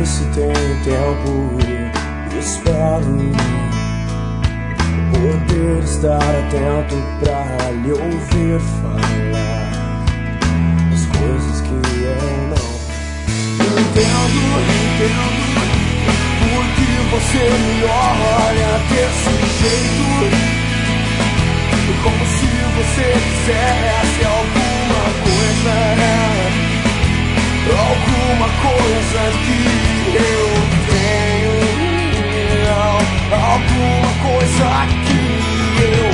se tenho tempo. Espero poder estar atento pra lhe ouvir falar as coisas que eu não entendo. Porque você me olha desse jeito, como se você quisesse alguma coisa que eu tenho, alguma coisa que eu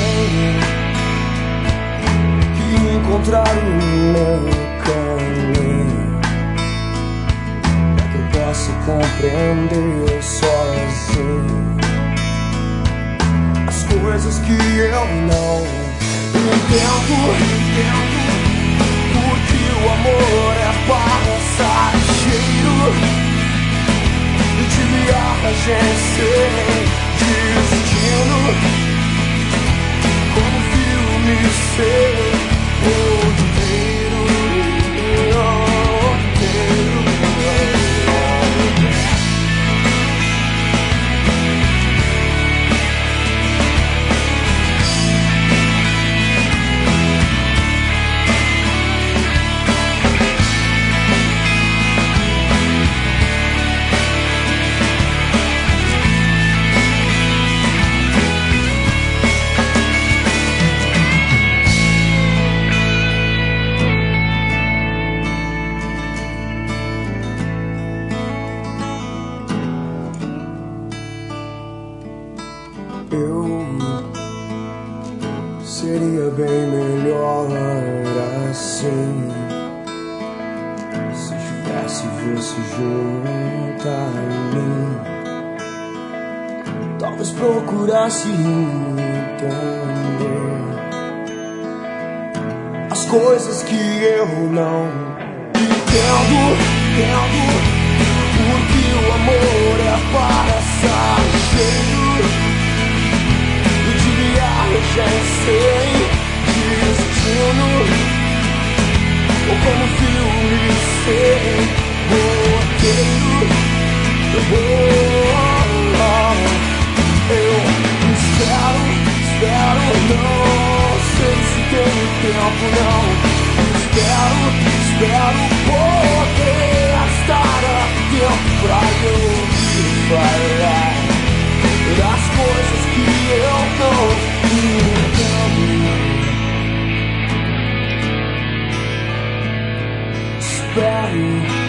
tenho que encontrar o meu caminho, pra que eu possa compreender sozinho as coisas que eu não entendo. Porque o amor é passageiro, de viagem sem destino, como um filme sem roteiro. Eu seria bem melhor assim, se tivesse você junto a mim. Talvez procurasse entender as coisas que eu não entendo. Porque o amor é passageiro, sem destino, ou como filme sem roteiro. Eu espero, não sei se tenho tempo, não. Espero poder estar atento pra eu ouvir falar das coisas que eu não entendo. Espero